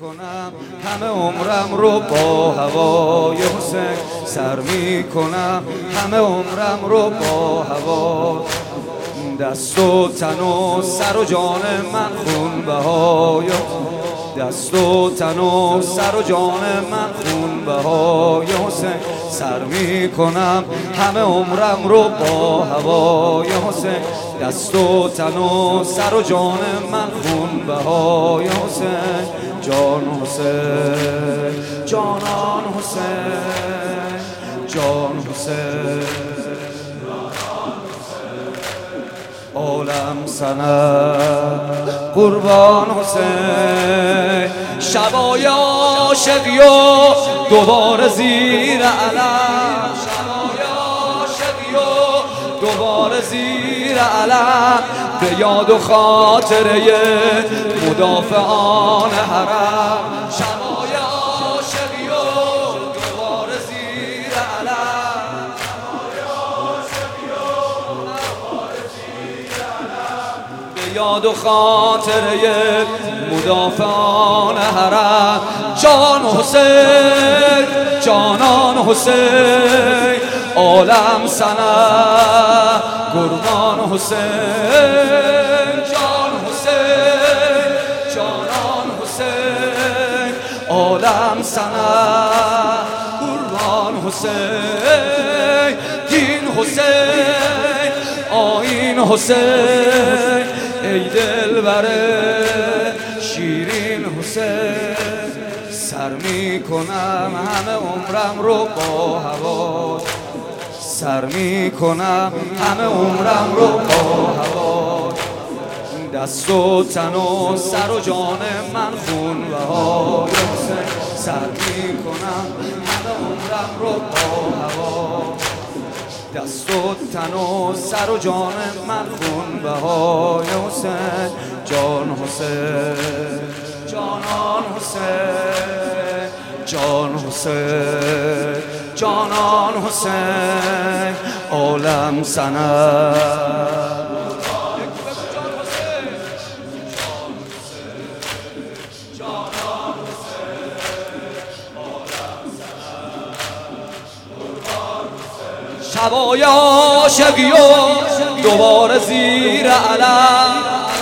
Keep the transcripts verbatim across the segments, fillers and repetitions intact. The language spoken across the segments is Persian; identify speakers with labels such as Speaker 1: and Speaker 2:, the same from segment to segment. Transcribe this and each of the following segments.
Speaker 1: میکنم همه عمرم رو با هوای حسین سر میکنم همه عمرم رو با هوا دست و تن و سر و جان من خون بهای دست و تن و سر و جان من خون بهای حسین سر میکنم همه عمرم رو با هوای حسین دست و تن و سر و جان من خون بهای حسین جان حسین جانان حسین جان حسین عالم سند قربان حسین شبای عاشقی و دوباره زیر علم شبای عاشقی و دوباره زیر علم به یاد و خاطره مدافعان حرم شبای عاشقی و دوباره زیر علم یاد و خاطره مدافعان حرم جان حسین جانان حسین عالم سند قربان حسین جان حسین جانان حسین عالم سند قربان حسین دین حسین آیین حسین ای دلبر شیرین حسین سر میکنم همه عمرم رو با هوا سر میکنم همه عمرم رو با هوا دست و تن و سر و جان من خون بهای حسین سر میکنم همه عمرم رو با هوا دست و تن و سر و جان من خون بهای حسین جان حسین جانان حسین جان حسین جانان حسین عالم سند شبای عاشقی و دوباره زیر علم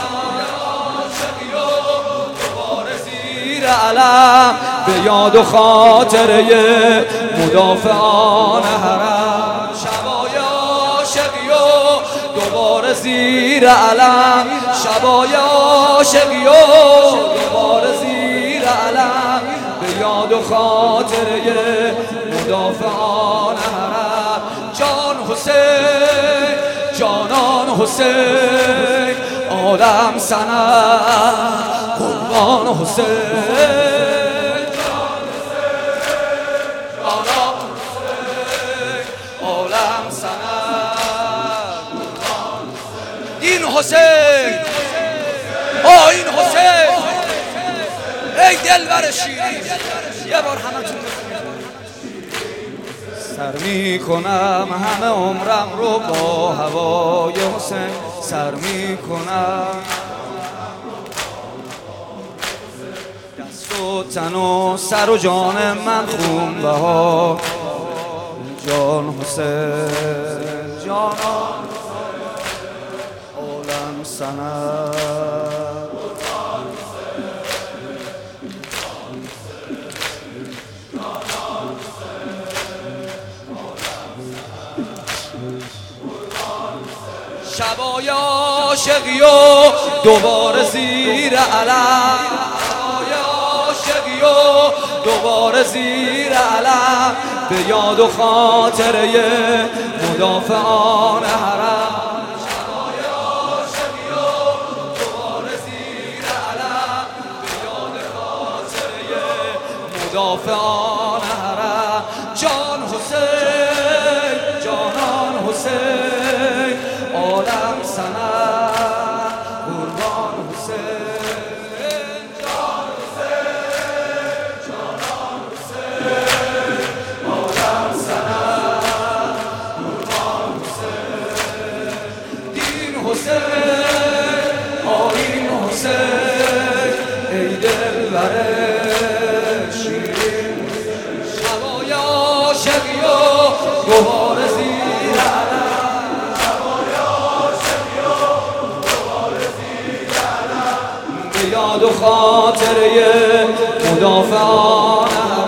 Speaker 1: دوباره زیر علم به یاد و خاطره مدافعان حرم شبای عاشقی و دوباره زیر علم شبای عاشقی و دوباره زیر علم به یاد و خاطره مدافعان حرم جان حسین جانان حسین عالم سند قربان حسین جان حسین جانان حسین عالم سند قربان حسین این حسین آیین حسین ای دلبر شیرین یه بار همتون سر میکنم همه عمرم رو با هوای حسین سر میکنم دست و تن و سر و جان من خون بها جان حسین جانان عالم سند شبای عاشقی و دوباره زیر علم شبای عاشقی و دوباره زیر علم به یاد و خاطره مدافعان حرم شبای عاشقی و دوباره زیر علم به یاد خاطره مدافعان حرم جان حسین جانان حسین عالم سند قربان حسین جان حسین جانان حسین عالم سند قربان حسین دین حسین آیین حسین ای دلبر دوباره زیر علم به یاد و خاطره مدافعان